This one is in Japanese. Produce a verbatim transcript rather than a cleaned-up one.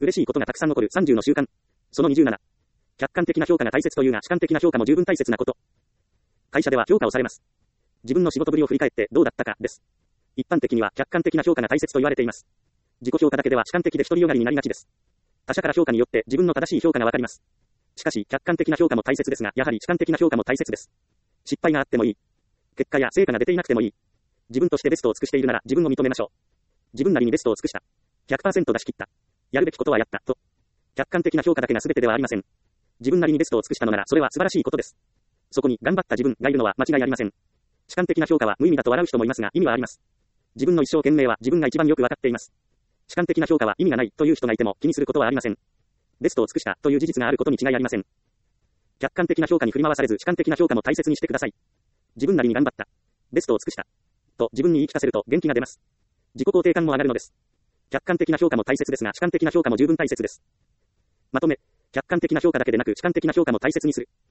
嬉しいことがたくさん残るさんじゅうの習慣。そのにじゅうなな。客観的な評価が大切というが主観的な評価も十分大切なこと。会社では評価をされます。自分の仕事ぶりを振り返ってどうだったかです。一般的には客観的な評価が大切と言われています。自己評価だけでは主観的で独りよがりになりがちです。他者から評価によって自分の正しい評価がわかります。しかし客観的な評価も大切ですが、やはり主観的な評価も大切です。失敗があってもいい。結果や成果が出ていなくてもいい。自分としてベストを尽くしているなら自分を認めましょう。自分なりにベストを尽くした。ひゃくパーセント 出し切った。やるべきことはやった。と。客観的な評価だけが全てではありません。自分なりにベストを尽くしたのならそれは素晴らしいことです。そこに頑張った自分がいるのは間違いありません。主観的な評価は無意味だと笑う人もいますが意味はあります。自分の一生懸命は自分が一番よくわかっています。主観的な評価は意味がないという人がいても気にすることはありません。ベストを尽くしたという事実があることに違いありません。客観的な評価に振り回されず主観的な評価も大切にしてください。自分なりに頑張った。ベストを尽くした。と自分に言い聞かせると元気が出ます。自己肯定感も上がるのです。客観的な評価も大切ですが主観的な評価も十分大切です。まとめ、客観的な評価だけでなく主観的な評価も大切にする。